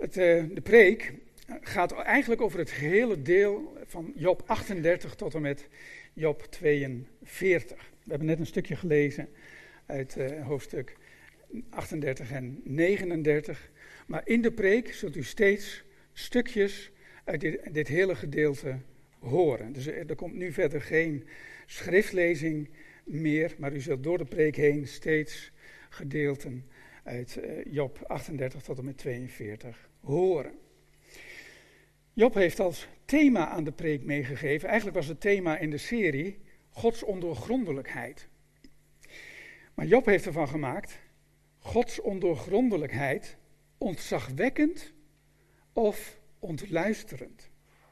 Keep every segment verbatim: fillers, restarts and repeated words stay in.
Het, uh, de preek gaat eigenlijk over het gehele deel van Job achtendertig tot en met Job tweeënveertig. We hebben net een stukje gelezen uit uh, hoofdstuk achtendertig en negenendertig. Maar in de preek zult u steeds stukjes uit dit, dit hele gedeelte horen. Dus er, er komt nu verder geen schriftlezing meer, maar u zult door de preek heen steeds gedeelten uit uh, Job achtendertig tot en met tweeënveertig horen. Job heeft als thema aan de preek meegegeven, eigenlijk was het thema in de serie Gods ondoorgrondelijkheid. Maar Job heeft ervan gemaakt, Gods ondoorgrondelijkheid, ontzagwekkend of ontluisterend.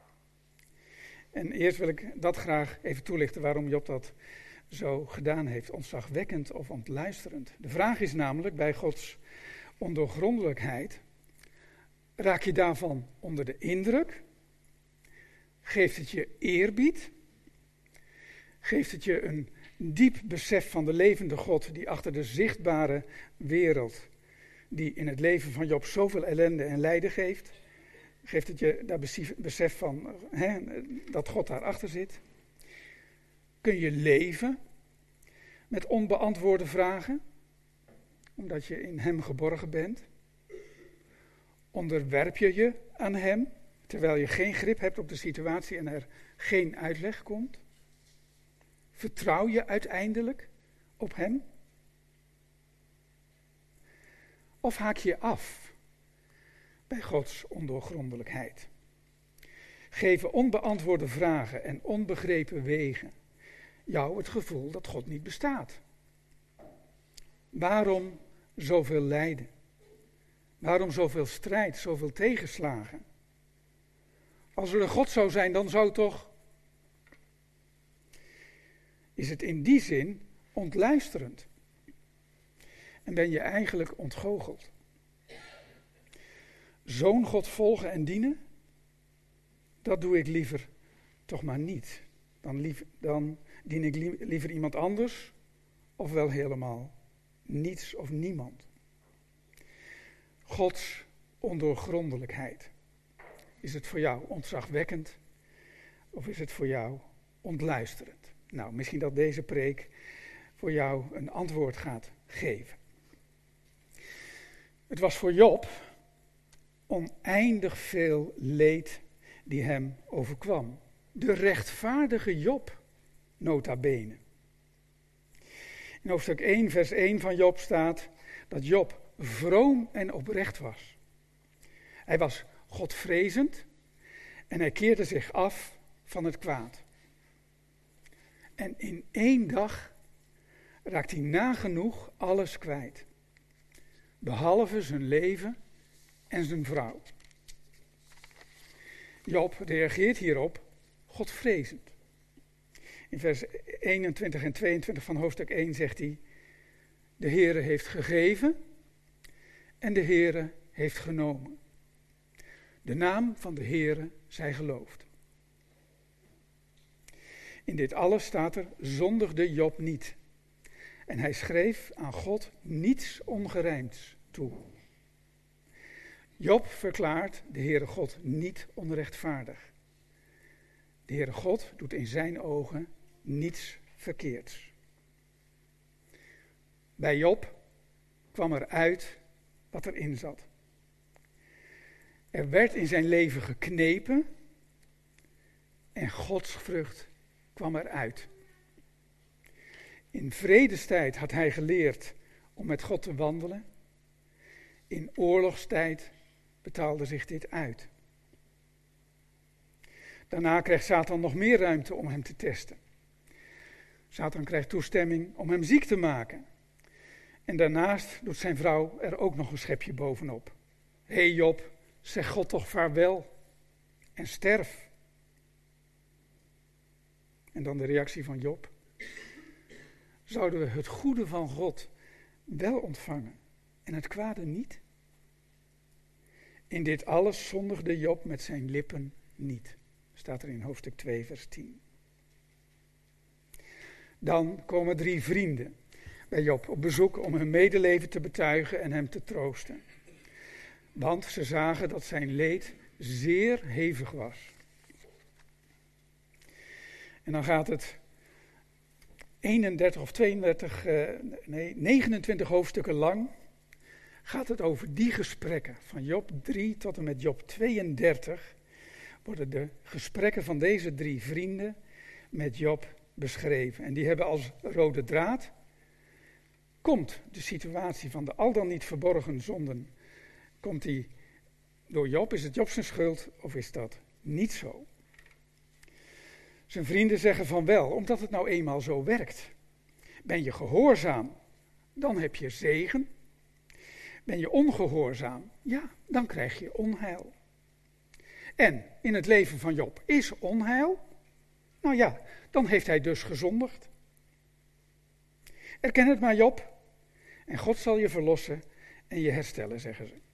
En eerst wil ik dat graag even toelichten waarom Job dat zo gedaan heeft, ontzagwekkend of ontluisterend. De vraag is namelijk bij Gods ondoorgrondelijkheid, raak je daarvan onder de indruk? Geeft het je eerbied? Geeft het je een diep besef van de levende God die achter de zichtbare wereld, die in het leven van Job zoveel ellende en lijden geeft? Geeft het je daar besef van hè, dat God daarachter zit? Kun je leven met onbeantwoorde vragen, omdat je in hem geborgen bent? Onderwerp je je aan hem, terwijl je geen grip hebt op de situatie en er geen uitleg komt? Vertrouw je uiteindelijk op hem? Of haak je af bij Gods ondoorgrondelijkheid? Geven onbeantwoorde vragen en onbegrepen wegen jou het gevoel dat God niet bestaat? Waarom zoveel lijden? Waarom zoveel strijd, zoveel tegenslagen? Als er een God zou zijn, dan zou toch... Is het in die zin ontluisterend? En ben je eigenlijk ontgoocheld? Zo'n God volgen en dienen? Dat doe ik liever toch maar niet. Dan, lief, dan dien ik li- liever iemand anders, of wel helemaal niets of niemand. Gods ondoorgrondelijkheid. Is het voor jou ontzagwekkend of is het voor jou ontluisterend? Nou, misschien dat deze preek voor jou een antwoord gaat geven. Het was voor Job oneindig veel leed die hem overkwam. De rechtvaardige Job, nota bene. In hoofdstuk één, vers één van Job staat dat Job vroom en oprecht was. Hij was godvrezend en hij keerde zich af van het kwaad. En in één dag raakt hij nagenoeg alles kwijt. Behalve zijn leven en zijn vrouw. Job reageert hierop godvrezend. In vers eenentwintig en tweeëntwintig van hoofdstuk één zegt hij: de Heere heeft gegeven en de Heere heeft genomen. De naam van de Heere zij geloofd. In dit alles staat er: zondigde Job niet. En hij schreef aan God niets ongerijmds toe. Job verklaart de Heere God niet onrechtvaardig. De Heere God doet in zijn ogen niets verkeerds. Bij Job kwam er uit wat erin zat. Er werd in zijn leven geknepen en Gods vrucht kwam eruit. In vredestijd had hij geleerd om met God te wandelen. In oorlogstijd betaalde zich dit uit. Daarna krijgt Satan nog meer ruimte om hem te testen. Satan krijgt toestemming om hem ziek te maken. En daarnaast doet zijn vrouw er ook nog een schepje bovenop. Hé hey Job, zeg God toch vaarwel en sterf. En dan de reactie van Job. Zouden we het goede van God wel ontvangen en het kwade niet? In dit alles zondigde Job met zijn lippen niet. Staat er in hoofdstuk twee, vers tien. Dan komen drie vrienden bij Job op bezoek om hun medeleven te betuigen en hem te troosten. want ze zagen dat zijn leed zeer hevig was. En dan gaat het eenendertig of tweeëndertig, uh, nee, negenentwintig hoofdstukken lang, gaat het over die gesprekken. Van Job drie tot en met Job tweeëndertig worden de gesprekken van deze drie vrienden met Job beschreven. En die hebben als rode draad, komt de situatie van de al dan niet verborgen zonden, komt die door Job? Is het Job zijn schuld of is dat niet zo? Zijn vrienden zeggen van wel, omdat het nou eenmaal zo werkt. Ben je gehoorzaam, dan heb je zegen. Ben je ongehoorzaam, ja, dan krijg je onheil. En in het leven van Job is onheil. Nou ja, dan heeft hij dus gezondigd. Erken het maar, Job. En God zal je verlossen en je herstellen, zeggen ze.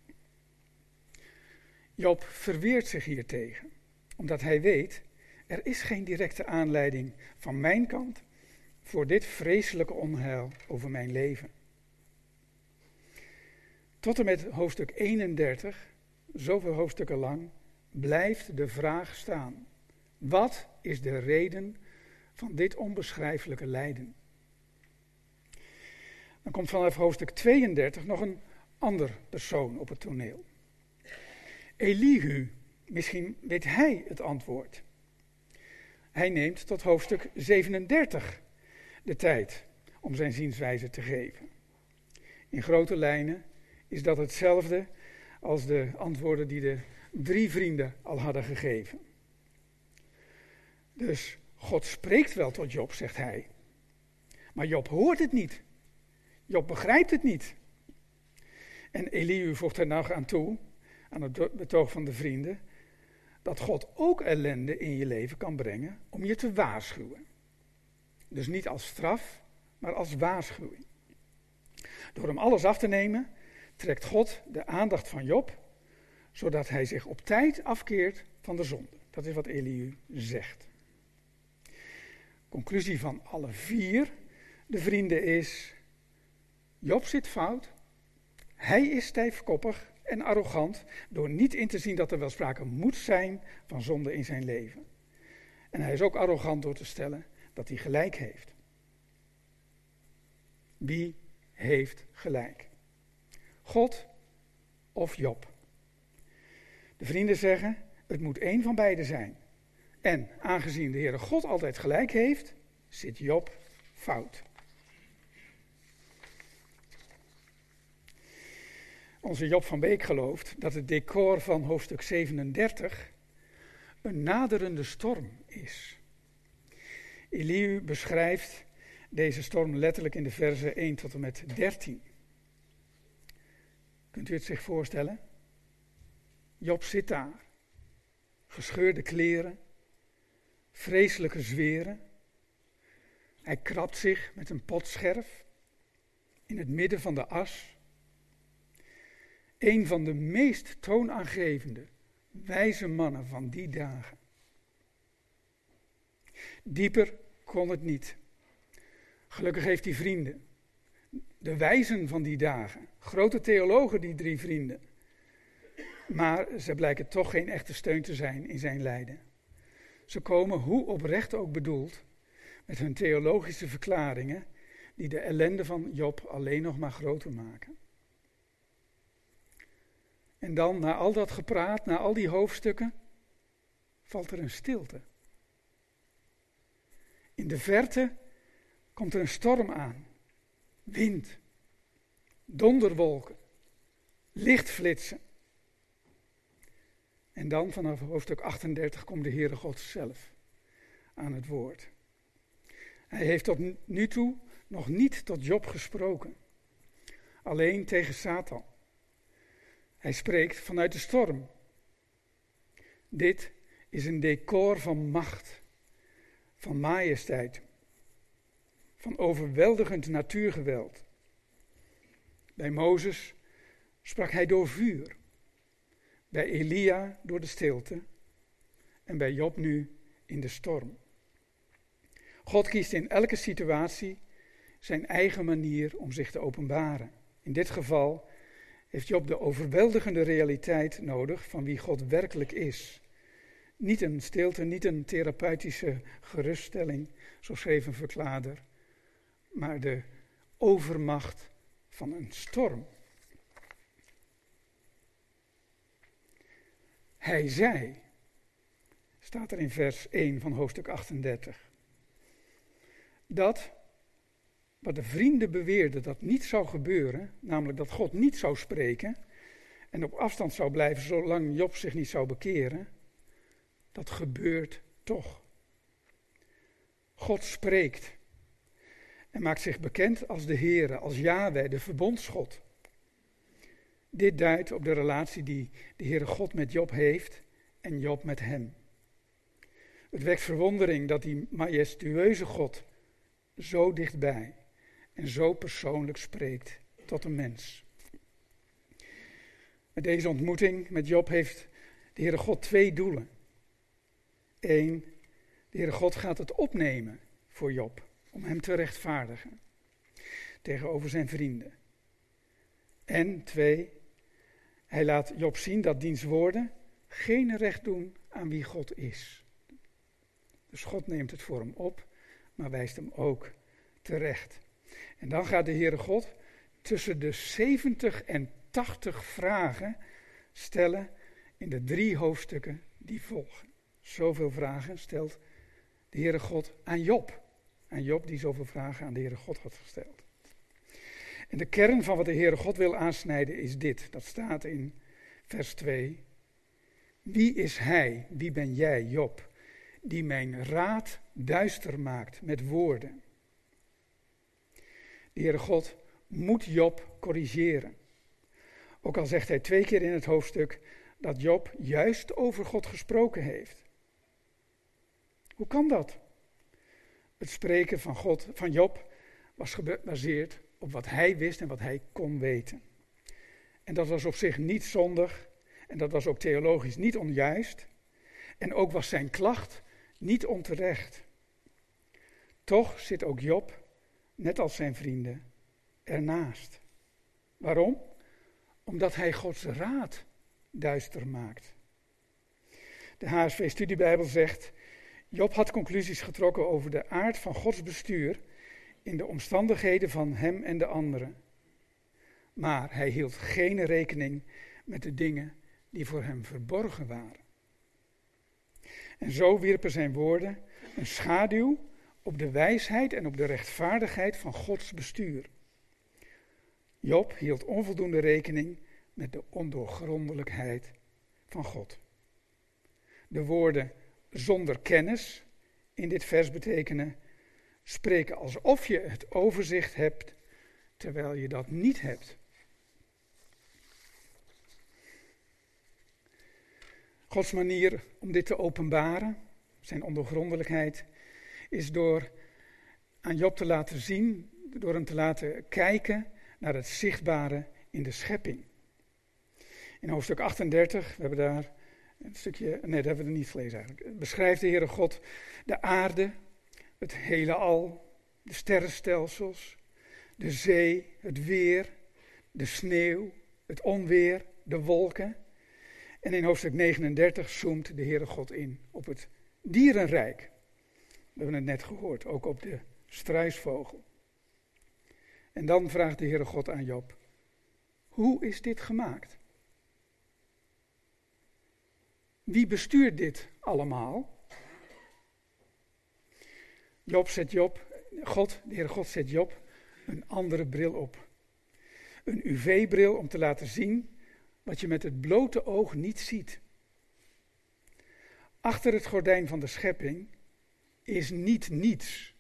Job verweert zich hiertegen, omdat hij weet, er is geen directe aanleiding van mijn kant voor dit vreselijke onheil over mijn leven. Tot en met hoofdstuk eenendertig, zoveel hoofdstukken lang, blijft de vraag staan. Wat is de reden van dit onbeschrijfelijke lijden? Dan komt vanaf hoofdstuk tweeëndertig nog een ander persoon op het toneel. Elihu, misschien weet hij het antwoord. Hij neemt tot hoofdstuk zevenendertig de tijd om zijn zienswijze te geven. In grote lijnen is dat hetzelfde als de antwoorden die de drie vrienden al hadden gegeven. Dus God spreekt wel tot Job, zegt hij. Maar Job hoort het niet. Job begrijpt het niet. En Elihu voegt er nou aan toe, aan het betoog van de vrienden, dat God ook ellende in je leven kan brengen om je te waarschuwen. Dus niet als straf, maar als waarschuwing. Door hem alles af te nemen, trekt God de aandacht van Job, zodat hij zich op tijd afkeert van de zonde. Dat is wat Elihu zegt. Conclusie van alle vier de vrienden is, Job zit fout, hij is stijfkoppig en arrogant door niet in te zien dat er wel sprake moet zijn van zonde in zijn leven. En hij is ook arrogant door te stellen dat hij gelijk heeft. Wie heeft gelijk? God of Job? De vrienden zeggen, het moet één van beiden zijn. En aangezien de Heere God altijd gelijk heeft, zit Job fout. Onze Job van Beek gelooft dat het decor van hoofdstuk zevenendertig een naderende storm is. Elihu beschrijft deze storm letterlijk in de verzen één tot en met dertien. Kunt u het zich voorstellen? Job zit daar, gescheurde kleren, vreselijke zweren. Hij krabt zich met een potscherf in het midden van de as. Een van de meest toonaangevende, wijze mannen van die dagen. Dieper kon het niet. Gelukkig heeft hij vrienden. De wijzen van die dagen. Grote theologen, die drie vrienden. Maar ze blijken toch geen echte steun te zijn in zijn lijden. Ze komen, hoe oprecht ook bedoeld, met hun theologische verklaringen, die de ellende van Job alleen nog maar groter maken. En dan, na al dat gepraat, na al die hoofdstukken, valt er een stilte. In de verte komt er een storm aan. Wind, donderwolken, lichtflitsen. En dan vanaf hoofdstuk achtendertig komt de Heere God zelf aan het woord. Hij heeft tot nu toe nog niet tot Job gesproken. Alleen tegen Satan. Hij spreekt vanuit de storm. Dit is een decor van macht, van majesteit, van overweldigend natuurgeweld. Bij Mozes sprak hij door vuur, bij Elia door de stilte en bij Job nu in de storm. God kiest in elke situatie zijn eigen manier om zich te openbaren. In dit geval heeft Job de overweldigende realiteit nodig van wie God werkelijk is. Niet een stilte, niet een therapeutische geruststelling, zo schreef een verklaarder, maar de overmacht van een storm. Hij zei, staat er in vers één van hoofdstuk achtendertig, dat wat de vrienden beweerden dat niet zou gebeuren, namelijk dat God niet zou spreken en op afstand zou blijven zolang Job zich niet zou bekeren, dat gebeurt toch. God spreekt en maakt zich bekend als de Heere, als Yahweh, de verbondsgod. Dit duidt op de relatie die de Heere God met Job heeft en Job met hem. Het wekt verwondering dat die majestueuze God zo dichtbij en zo persoonlijk spreekt tot een mens. Met deze ontmoeting met Job heeft de Heere God twee doelen. Eén, de Heere God gaat het opnemen voor Job, om hem te rechtvaardigen tegenover zijn vrienden. En twee, hij laat Job zien dat diens woorden geen recht doen aan wie God is. Dus God neemt het voor hem op, maar wijst hem ook terecht. En dan gaat de Heere God tussen de zeventig en tachtig vragen stellen in de drie hoofdstukken die volgen. Zoveel vragen stelt de Heere God aan Job. Aan Job die zoveel vragen aan de Heere God had gesteld. En de kern van wat de Heere God wil aansnijden is dit. Dat staat in vers twee. Wie is hij, wie ben jij, Job, die mijn raad duister maakt met woorden? De Heere God moet Job corrigeren. Ook al zegt hij twee keer in het hoofdstuk dat Job juist over God gesproken heeft. Hoe kan dat? Het spreken van God, van Job, was gebaseerd op wat hij wist en wat hij kon weten. En dat was op zich niet zondig en dat was ook theologisch niet onjuist. En ook was zijn klacht niet onterecht. Toch zit ook Job, net als zijn vrienden, ernaast. Waarom? Omdat hij Gods raad duister maakt. De H S V-studiebijbel zegt, Job had conclusies getrokken over de aard van Gods bestuur in de omstandigheden van hem en de anderen. Maar hij hield geen rekening met de dingen die voor hem verborgen waren. En zo wierpen zijn woorden een schaduw op de wijsheid en op de rechtvaardigheid van Gods bestuur. Job hield onvoldoende rekening met de ondoorgrondelijkheid van God. De woorden zonder kennis in dit vers betekenen spreken alsof je het overzicht hebt, terwijl je dat niet hebt. Gods manier om dit te openbaren, zijn ondoorgrondelijkheid, is door aan Job te laten zien, door hem te laten kijken naar het zichtbare in de schepping. In hoofdstuk achtendertig, we hebben daar een stukje, nee dat hebben we er niet gelezen eigenlijk, beschrijft de Heere God de aarde, het hele al, de sterrenstelsels, de zee, het weer, de sneeuw, het onweer, de wolken. En in hoofdstuk negenendertig zoomt de Heere God in op het dierenrijk. We hebben het net gehoord, ook op de struisvogel. En dan vraagt de Heere God aan Job, hoe is dit gemaakt? Wie bestuurt dit allemaal? Job zet Job, God, de Heere God zet Job een andere bril op. Een U V-bril om te laten zien wat je met het blote oog niet ziet. Achter het gordijn van de schepping is niet niets.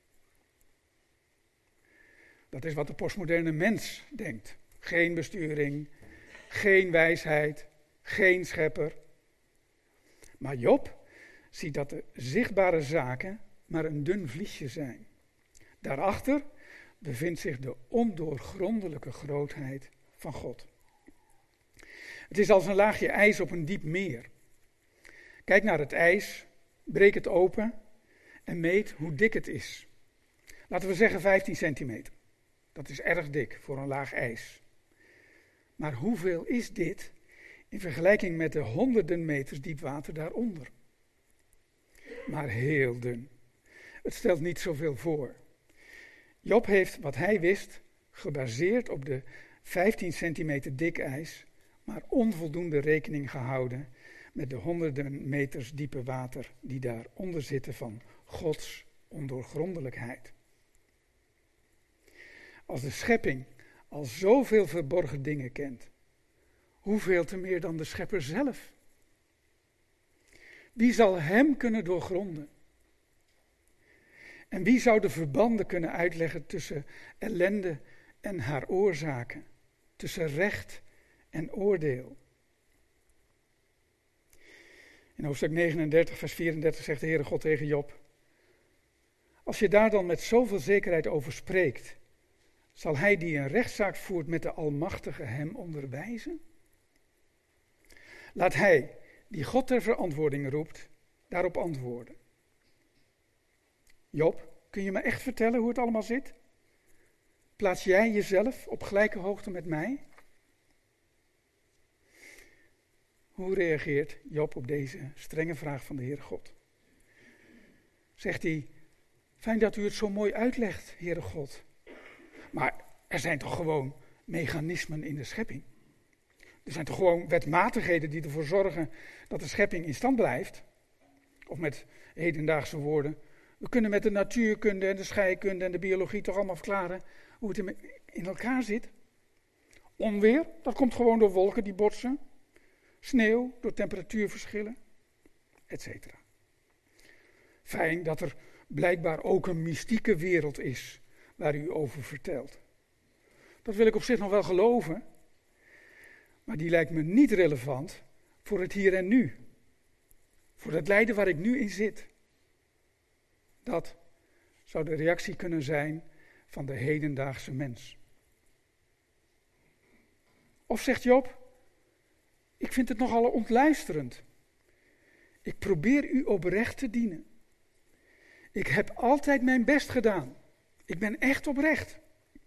Dat is wat de postmoderne mens denkt. Geen besturing, geen wijsheid, geen schepper. Maar Job ziet dat de zichtbare zaken maar een dun vliesje zijn. Daarachter bevindt zich de ondoorgrondelijke grootheid van God. Het is als een laagje ijs op een diep meer. Kijk naar het ijs, breek het open en meet hoe dik het is. Laten we zeggen vijftien centimeter. Dat is erg dik voor een laag ijs. Maar hoeveel is dit in vergelijking met de honderden meters diep water daaronder? Maar heel dun. Het stelt niet zoveel voor. Job heeft wat hij wist gebaseerd op de vijftien centimeter dik ijs, maar onvoldoende rekening gehouden met de honderden meters diepe water die daaronder zitten van Gods ondoorgrondelijkheid. Als de schepping al zoveel verborgen dingen kent, hoeveel te meer dan de schepper zelf? Wie zal hem kunnen doorgronden? En wie zou de verbanden kunnen uitleggen tussen ellende en haar oorzaken, tussen recht en oordeel? In hoofdstuk negenendertig, vers vierendertig zegt de Heere God tegen Job: als je daar dan met zoveel zekerheid over spreekt, zal hij die een rechtszaak voert met de Almachtige hem onderwijzen? Laat hij, die God ter verantwoording roept, daarop antwoorden. Job, kun je me echt vertellen hoe het allemaal zit? Plaats jij jezelf op gelijke hoogte met mij? Hoe reageert Job op deze strenge vraag van de Heere God? Zegt hij: fijn dat u het zo mooi uitlegt, Heere God. Maar er zijn toch gewoon mechanismen in de schepping? Er zijn toch gewoon wetmatigheden die ervoor zorgen dat de schepping in stand blijft? Of met hedendaagse woorden: we kunnen met de natuurkunde en de scheikunde en de biologie toch allemaal verklaren hoe het in elkaar zit? Onweer, dat komt gewoon door wolken die botsen. Sneeuw door temperatuurverschillen, et cetera. Fijn dat er blijkbaar ook een mystieke wereld is waar u over vertelt. Dat wil ik op zich nog wel geloven, maar die lijkt me niet relevant voor het hier en nu. Voor het lijden waar ik nu in zit. Dat zou de reactie kunnen zijn van de hedendaagse mens. Of zegt Job: ik vind het nogal ontluisterend. Ik probeer u oprecht te dienen. Ik heb altijd mijn best gedaan. Ik ben echt oprecht.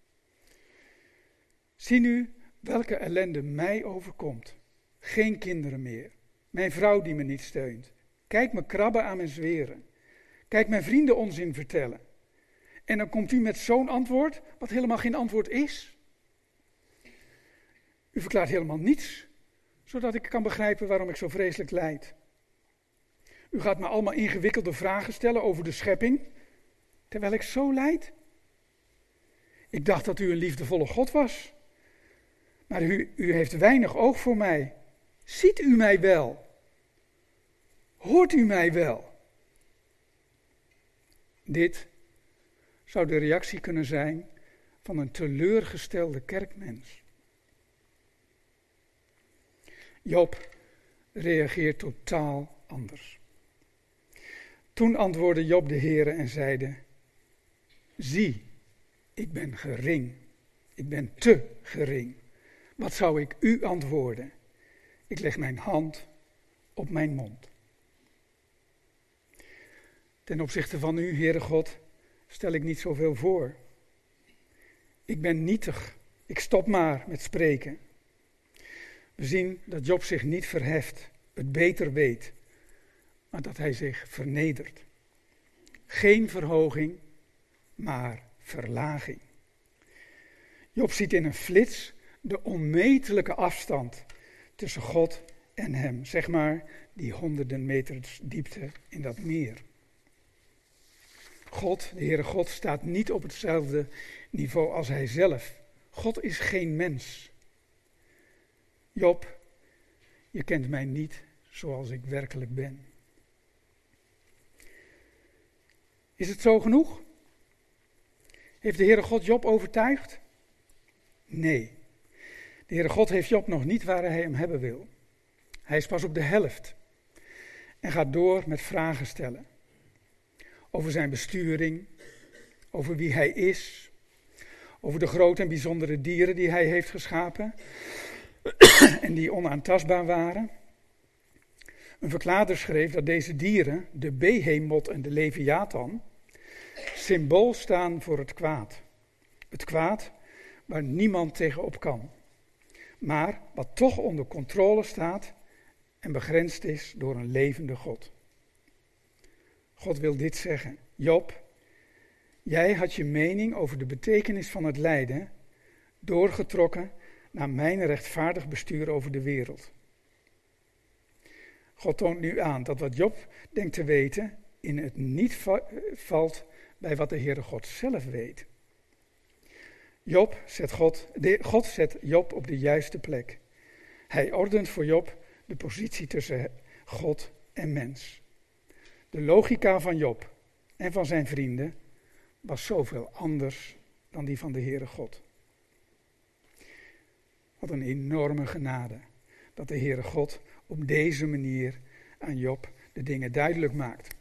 Zie nu welke ellende mij overkomt. Geen kinderen meer. Mijn vrouw die me niet steunt. Kijk me krabben aan mijn zweren. Kijk mijn vrienden onzin vertellen. En dan komt u met zo'n antwoord, wat helemaal geen antwoord is. U verklaart helemaal niets, zodat ik kan begrijpen waarom ik zo vreselijk lijd. U gaat me allemaal ingewikkelde vragen stellen over de schepping, terwijl ik zo lijd. Ik dacht dat u een liefdevolle God was, maar u, u heeft weinig oog voor mij. Ziet u mij wel? Hoort u mij wel? Dit zou de reactie kunnen zijn van een teleurgestelde kerkmens. Job reageert totaal anders. Toen antwoordde Job de Heere en zeide: zie, ik ben gering. Ik ben te gering. Wat zou ik u antwoorden? Ik leg mijn hand op mijn mond. Ten opzichte van u, Heere God, stel ik niet zoveel voor. Ik ben nietig. Ik stop maar met spreken. We zien dat Job zich niet verheft, het beter weet, maar dat hij zich vernedert. Geen verhoging, maar verlaging. Job ziet in een flits de onmetelijke afstand tussen God en hem. Zeg maar die honderden meters diepte in dat meer. God, de Heere God, staat niet op hetzelfde niveau als hij zelf. God is geen mens. Job, je kent mij niet zoals ik werkelijk ben. Is het zo genoeg? Heeft de Heere God Job overtuigd? Nee. De Heere God heeft Job nog niet waar hij hem hebben wil. Hij is pas op de helft. En gaat door met vragen stellen. Over zijn besturing, over wie hij is, over de grote en bijzondere dieren die hij heeft geschapen en die onaantastbaar waren. Een verklaarder schreef dat deze dieren, de Behemot en de Leviathan, symbool staan voor het kwaad. Het kwaad waar niemand tegenop kan. maar wat toch onder controle staat en begrensd is door een levende God. God wil dit zeggen. Job, jij had je mening over de betekenis van het lijden doorgetrokken naar mijn rechtvaardig bestuur over de wereld. God toont nu aan dat wat Job denkt te weten in het niet va- valt bij wat de Heere God zelf weet. Job zet God, de, God zet Job op de juiste plek. Hij ordent voor Job de positie tussen God en mens. De logica van Job en van zijn vrienden was zoveel anders dan die van de Heere God. Wat een enorme genade dat de Heere God op deze manier aan Job de dingen duidelijk maakt.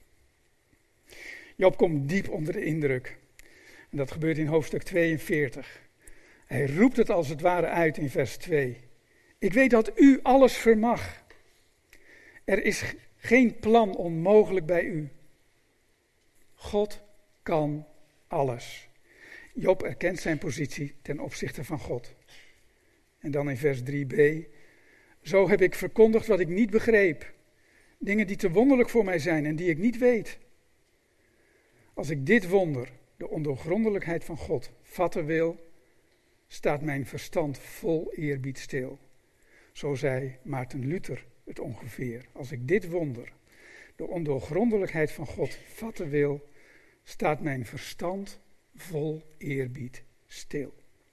Job komt diep onder de indruk. En dat gebeurt in hoofdstuk tweeënveertig. Hij roept het als het ware uit in vers twee. Ik weet dat u alles vermag. Er is geen plan onmogelijk bij u. God kan alles. Job erkent zijn positie ten opzichte van God. En dan in vers drie b. Zo heb ik verkondigd wat ik niet begreep. Dingen die te wonderlijk voor mij zijn en die ik niet weet. Als ik dit wonder, de ondoorgrondelijkheid van God, vatten wil, staat mijn verstand vol eerbied stil. Zo zei Maarten Luther het ongeveer. Als ik dit wonder, de ondoorgrondelijkheid van God, vatten wil, staat mijn verstand vol eerbied stil.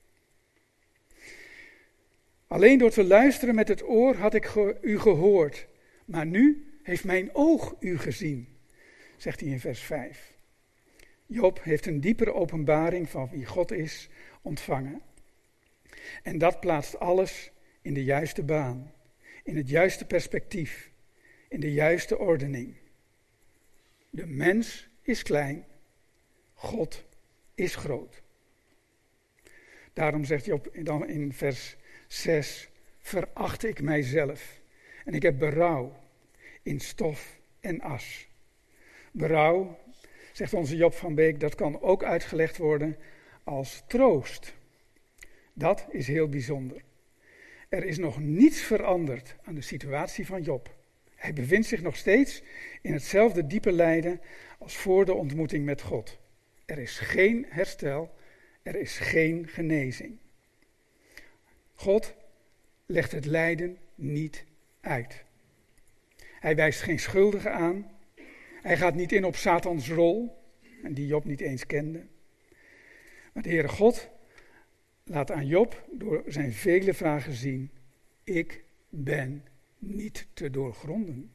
Alleen door te luisteren met het oor had ik ge- u gehoord, maar nu heeft mijn oog u gezien, zegt hij in vers vijf. Job heeft een diepere openbaring van wie God is ontvangen. En dat plaatst alles in de juiste baan, in het juiste perspectief, in de juiste ordening. De mens is klein, God is groot. Daarom zegt Job dan in vers zes, veracht ik mijzelf en ik heb berouw in stof en as. Berouw, zegt onze Job van Beek, dat kan ook uitgelegd worden als troost. Dat is heel bijzonder. Er is nog niets veranderd aan de situatie van Job. Hij bevindt zich nog steeds in hetzelfde diepe lijden als voor de ontmoeting met God. Er is geen herstel, er is geen genezing. God legt het lijden niet uit. Hij wijst geen schuldige aan. Hij gaat niet in op Satans rol, en die Job niet eens kende. Maar de Heere God laat aan Job door zijn vele vragen zien, ik ben niet te doorgronden.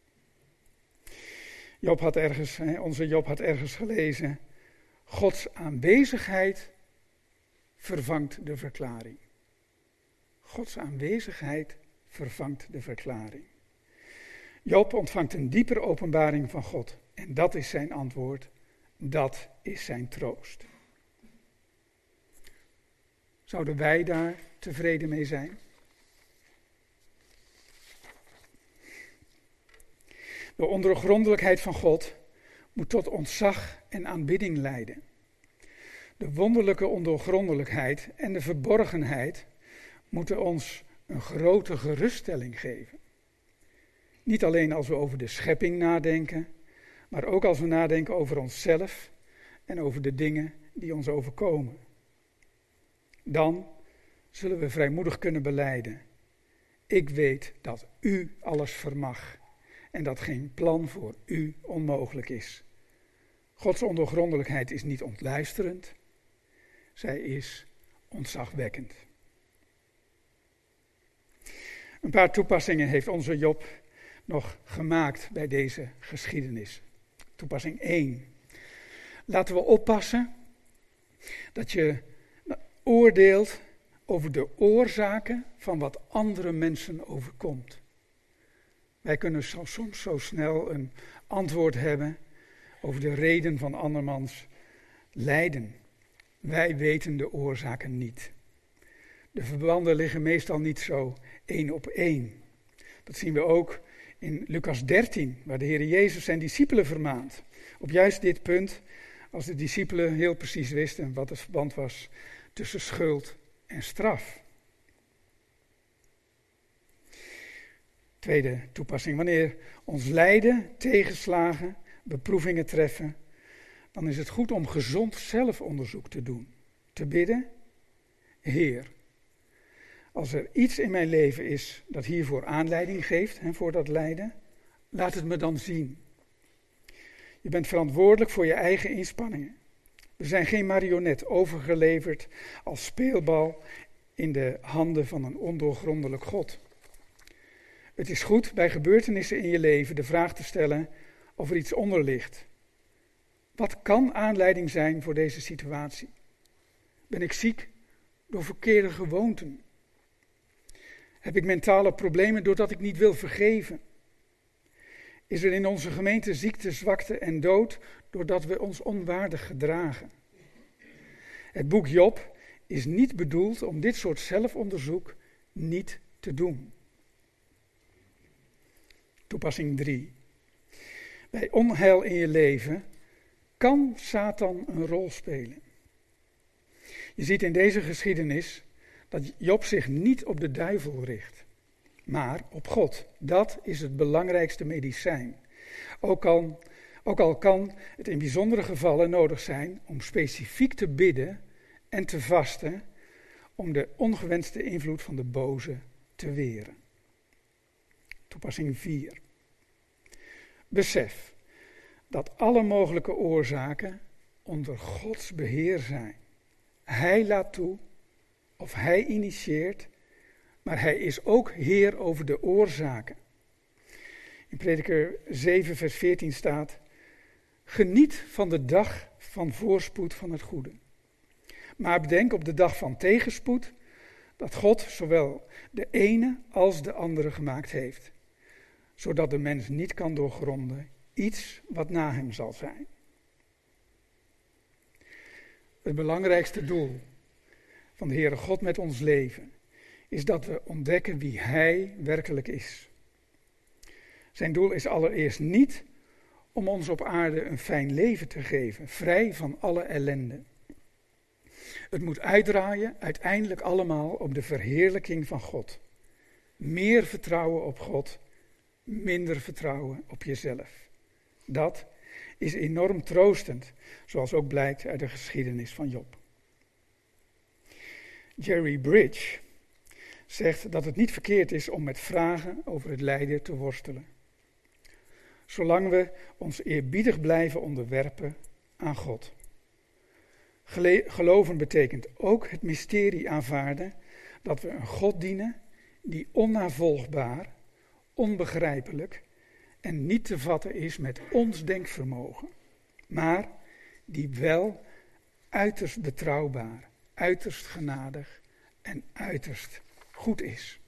Job had ergens, onze Job had ergens gelezen, Gods aanwezigheid vervangt de verklaring. Gods aanwezigheid vervangt de verklaring. Job ontvangt een diepere openbaring van God. En dat is zijn antwoord. Dat is zijn troost. Zouden wij daar tevreden mee zijn? De ondoorgrondelijkheid van God moet tot ontzag en aanbidding leiden. De wonderlijke ondoorgrondelijkheid en de verborgenheid moeten ons een grote geruststelling geven. Niet alleen als we over de schepping nadenken, maar ook als we nadenken over onszelf en over de dingen die ons overkomen. Dan zullen we vrijmoedig kunnen belijden. Ik weet dat u alles vermag en dat geen plan voor u onmogelijk is. Gods ondoorgrondelijkheid is niet ontluisterend, zij is ontzagwekkend. Een paar toepassingen heeft onze Job nog gemaakt bij deze geschiedenis. Toepassing één. Laten we oppassen dat je oordeelt over de oorzaken van wat andere mensen overkomt. Wij kunnen zo, soms zo snel een antwoord hebben over de reden van andermans lijden. Wij weten de oorzaken niet. De verbanden liggen meestal niet zo één op één. Dat zien we ook in Lucas dertien, waar de Heer Jezus zijn discipelen vermaant. Op juist dit punt, als de discipelen heel precies wisten wat het verband was tussen schuld en straf. Tweede toepassing. Wanneer ons lijden, tegenslagen, beproevingen treffen, dan is het goed om gezond zelfonderzoek te doen. Te bidden, Heer, als er iets in mijn leven is dat hiervoor aanleiding geeft, hè, voor dat lijden, laat het me dan zien. Je bent verantwoordelijk voor je eigen inspanningen. We zijn geen marionet overgeleverd als speelbal in de handen van een ondoorgrondelijk God. Het is goed bij gebeurtenissen in je leven de vraag te stellen of er iets onder ligt. Wat kan aanleiding zijn voor deze situatie? Ben ik ziek door verkeerde gewoonten? Heb ik mentale problemen doordat ik niet wil vergeven? Is er in onze gemeente ziekte, zwakte en dood doordat we ons onwaardig gedragen? Het boek Job is niet bedoeld om dit soort zelfonderzoek niet te doen. Toepassing drie. Bij onheil in je leven kan Satan een rol spelen. Je ziet in deze geschiedenis dat Job zich niet op de duivel richt, maar op God. Dat is het belangrijkste medicijn. Ook al, ook al kan het in bijzondere gevallen nodig zijn om specifiek te bidden en te vasten om de ongewenste invloed van de boze te weren. Toepassing vier. Besef dat alle mogelijke oorzaken onder Gods beheer zijn. Hij laat toe of hij initieert, maar hij is ook heer over de oorzaken. In Prediker zeven vers veertien staat: geniet van de dag van voorspoed van het goede. Maar bedenk op de dag van tegenspoed dat God zowel de ene als de andere gemaakt heeft, zodat de mens niet kan doorgronden iets wat na hem zal zijn. Het belangrijkste doel van de Heere God met ons leven is dat we ontdekken wie Hij werkelijk is. Zijn doel is allereerst niet om ons op aarde een fijn leven te geven, vrij van alle ellende. Het moet uitdraaien uiteindelijk allemaal op de verheerlijking van God. Meer vertrouwen op God, minder vertrouwen op jezelf. Dat is enorm troostend, zoals ook blijkt uit de geschiedenis van Job. Jerry Bridge zegt dat het niet verkeerd is om met vragen over het lijden te worstelen. Zolang we ons eerbiedig blijven onderwerpen aan God. Gele- geloven betekent ook het mysterie aanvaarden dat we een God dienen die onnavolgbaar, onbegrijpelijk en niet te vatten is met ons denkvermogen, maar die wel uiterst betrouwbaar, uiterst genadig en uiterst goed is.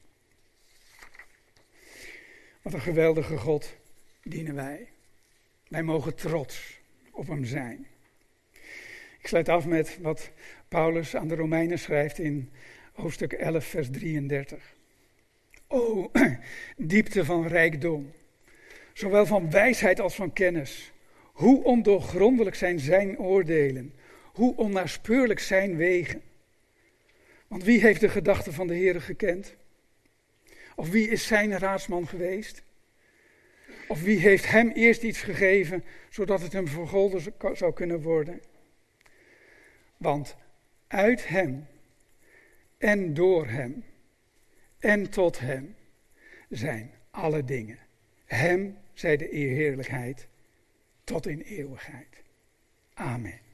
Wat een geweldige God dienen wij. Wij mogen trots op hem zijn. Ik sluit af met wat Paulus aan de Romeinen schrijft in hoofdstuk elf vers drieëndertig. O, diepte van rijkdom, zowel van wijsheid als van kennis. Hoe ondoorgrondelijk zijn zijn oordelen, hoe onnaspeurlijk zijn wegen. Want wie heeft de gedachten van de Heere gekend? Of wie is zijn raadsman geweest? Of wie heeft hem eerst iets gegeven, zodat het hem vergolden zou kunnen worden? Want uit hem en door hem en tot hem zijn alle dingen. Hem zij de eerheerlijkheid tot in eeuwigheid. Amen.